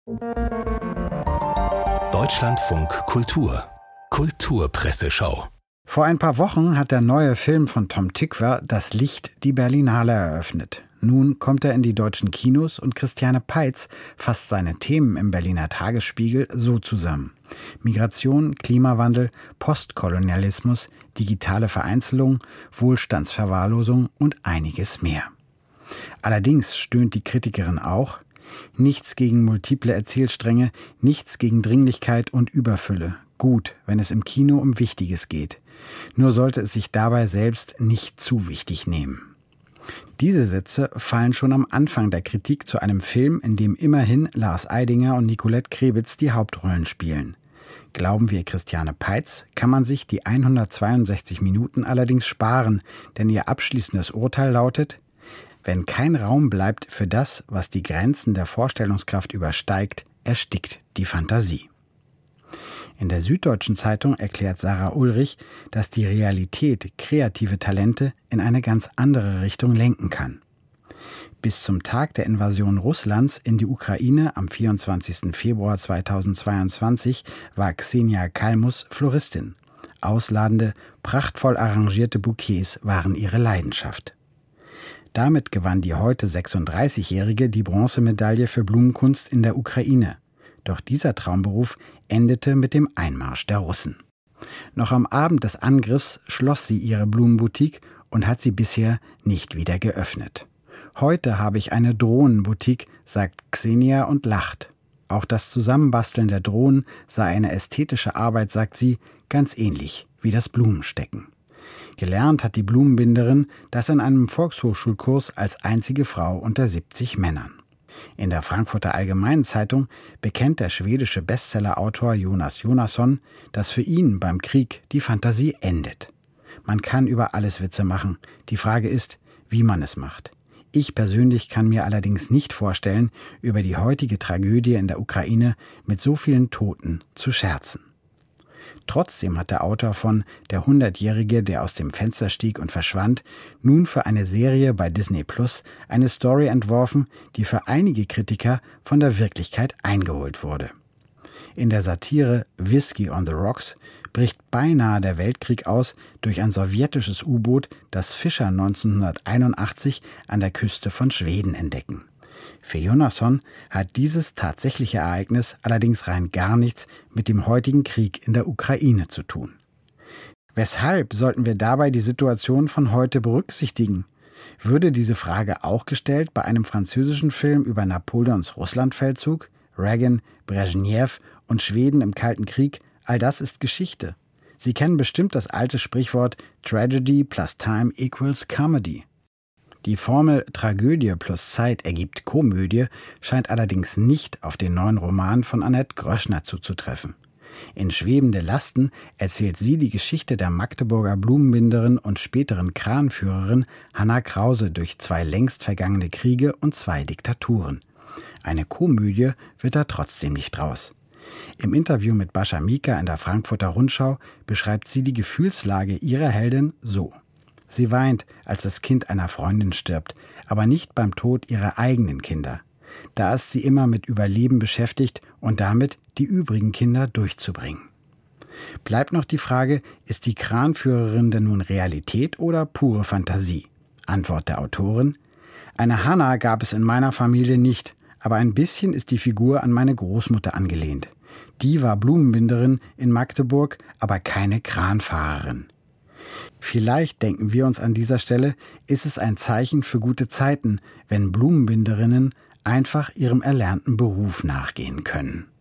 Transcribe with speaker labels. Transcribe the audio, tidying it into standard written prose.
Speaker 1: Deutschlandfunk Kultur Kulturpresseschau.
Speaker 2: Vor ein paar Wochen hat der neue Film von Tom Tykwer Das Licht die Berlinale eröffnet. Nun kommt er in die deutschen Kinos und Christiane Peitz fasst seine Themen im Berliner Tagesspiegel so zusammen: Migration, Klimawandel, Postkolonialismus, digitale Vereinzelung, Wohlstandsverwahrlosung und einiges mehr. Allerdings stöhnt die Kritikerin auch: Nichts gegen multiple Erzählstränge, nichts gegen Dringlichkeit und Überfülle. Gut, wenn es im Kino um Wichtiges geht. Nur sollte es sich dabei selbst nicht zu wichtig nehmen. Diese Sätze fallen schon am Anfang der Kritik zu einem Film, in dem immerhin Lars Eidinger und Nicolette Krebitz die Hauptrollen spielen. Glauben wir Christiane Peitz, kann man sich die 162 Minuten allerdings sparen, denn ihr abschließendes Urteil lautet: Wenn kein Raum bleibt für das, was die Grenzen der Vorstellungskraft übersteigt, erstickt die Fantasie. In der Süddeutschen Zeitung erklärt Sarah Ulrich, dass die Realität kreative Talente in eine ganz andere Richtung lenken kann. Bis zum Tag der Invasion Russlands in die Ukraine am 24. Februar 2022 war Xenia Kalmus Floristin. Ausladende, prachtvoll arrangierte Bouquets waren ihre Leidenschaft. Damit gewann die heute 36-Jährige die Bronzemedaille für Blumenkunst in der Ukraine. Doch dieser Traumberuf endete mit dem Einmarsch der Russen. Noch am Abend des Angriffs schloss sie ihre Blumenboutique und hat sie bisher nicht wieder geöffnet. Heute habe ich eine Drohnenboutique, sagt Xenia und lacht. Auch das Zusammenbasteln der Drohnen sei eine ästhetische Arbeit, sagt sie, ganz ähnlich wie das Blumenstecken. Gelernt hat die Blumenbinderin das in einem Volkshochschulkurs als einzige Frau unter 70 Männern. In der Frankfurter Allgemeinen Zeitung bekennt der schwedische Bestsellerautor Jonas Jonasson, dass für ihn beim Krieg die Fantasie endet. Man kann über alles Witze machen. Die Frage ist, wie man es macht. Ich persönlich kann mir allerdings nicht vorstellen, über die heutige Tragödie in der Ukraine mit so vielen Toten zu scherzen. Trotzdem hat der Autor von Der 100-Jährige, der aus dem Fenster stieg und verschwand, nun für eine Serie bei Disney Plus eine Story entworfen, die für einige Kritiker von der Wirklichkeit eingeholt wurde. In der Satire Whiskey on the Rocks bricht beinahe der Weltkrieg aus durch ein sowjetisches U-Boot, das Fischer 1981 an der Küste von Schweden entdecken. Für Jonasson hat dieses tatsächliche Ereignis allerdings rein gar nichts mit dem heutigen Krieg in der Ukraine zu tun. Weshalb sollten wir dabei die Situation von heute berücksichtigen? Würde diese Frage auch gestellt bei einem französischen Film über Napoleons Russlandfeldzug, Reagan, Brezhnev und Schweden im Kalten Krieg? All das ist Geschichte. Sie kennen bestimmt das alte Sprichwort Tragedy plus Time equals Comedy. Die Formel Tragödie plus Zeit ergibt Komödie scheint allerdings nicht auf den neuen Roman von Annette Gröschner zuzutreffen. In Schwebende Lasten erzählt sie die Geschichte der Magdeburger Blumenbinderin und späteren Kranführerin Hanna Krause durch 2 längst vergangene Kriege und 2 Diktaturen. Eine Komödie wird da trotzdem nicht draus. Im Interview mit Bascha Mika in der Frankfurter Rundschau beschreibt sie die Gefühlslage ihrer Heldin so: Sie weint, als das Kind einer Freundin stirbt, aber nicht beim Tod ihrer eigenen Kinder. Da ist sie immer mit Überleben beschäftigt und damit, die übrigen Kinder durchzubringen. Bleibt noch die Frage, ist die Kranführerin denn nun Realität oder pure Fantasie? Antwort der Autorin: Eine Hanna gab es in meiner Familie nicht, aber ein bisschen ist die Figur an meine Großmutter angelehnt. Die war Blumenbinderin in Magdeburg, aber keine Kranfahrerin. Vielleicht, denken wir uns an dieser Stelle, ist es ein Zeichen für gute Zeiten, wenn Blumenbinderinnen einfach ihrem erlernten Beruf nachgehen können.